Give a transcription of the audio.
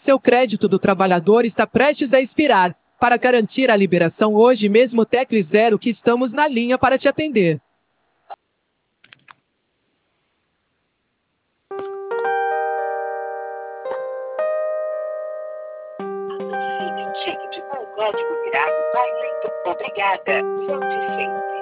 Seu crédito do trabalhador está prestes a expirar. Para garantir a liberação hoje mesmo, tecle 0 que estamos na linha para te atender. Cheque com o código virado vai lento. Obrigada. Volte sempre.